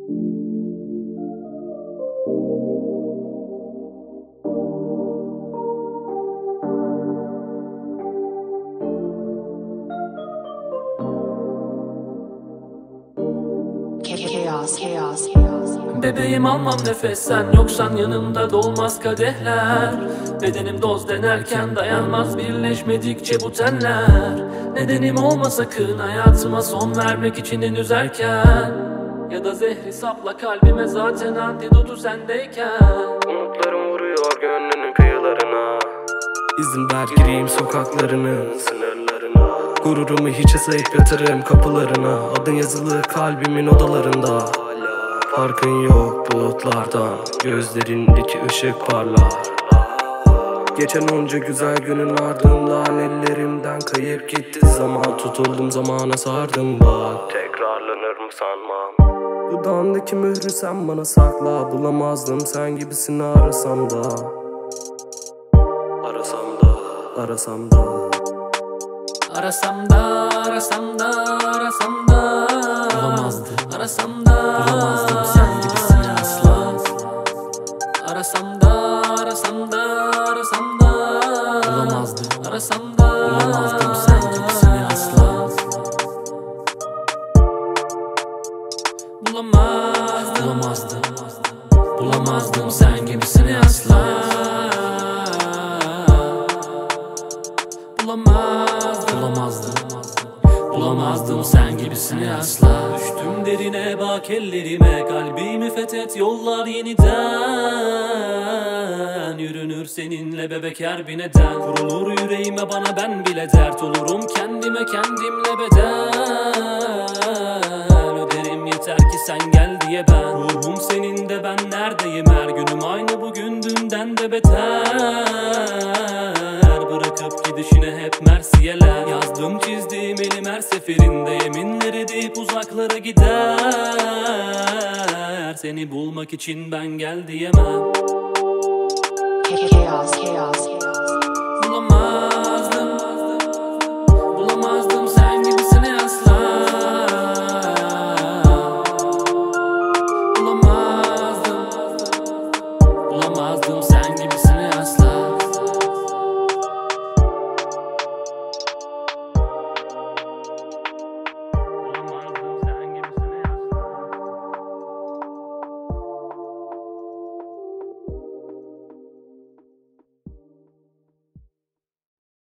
Chaos. Bebeğim almam nefes, sen yoksan yanımda dolmaz kadehler. Bedenim doz denerken dayanmaz birleşmedikçe bu tenler. Nedenim olma sakın hayatıma son vermek için henüz erken. Ya da zehri sapla kalbime, zaten antidotu sendeyken. Umutlarım vuruyor gönlünün kıyılarına. İzin ver gireyim sokaklarının sınırlarına. Gururumu hiçe sayıp yatırırım kapılarına. Adın yazılı kalbimin odalarında. Farkın yok bulutlardan, gözlerindeki ışık parlar. Geçen onca güzel günün ardından ellerimden kayıp gitti zaman. Tutuldum zamana sardım bak, tekrarlanır mı sanmam. Dudağındaki mührü sen bana sakla, bulamazdım sen gibisini arasam da. Arasam da bulamazdım. Bulamazdım sen gibisini asla. Arasam da bulamazdım. Bulamazdım sen gibisini asla. Bulamazdım sen gibisini asla. Bulamazdım sen gibisini asla. Düştüm derine bak ellerime, kalbimi fethet yollar yeniden. Yürünür seninle bebek her bir neden. Kurulur yüreğime bana ben bile dert olurum, kendime kendimle bedel. Öderim yeter ki sen gel diye ben. Ruhum senin de ben neredeyim, her günüm aynı bugün dünden de beter. Bırakıp gidişine hep mersiyeler. Yazdım çizdiğim elim her seferinde yeminler edip uzaklara gider. Seni bulmak için ben gel diyemem. Chaos.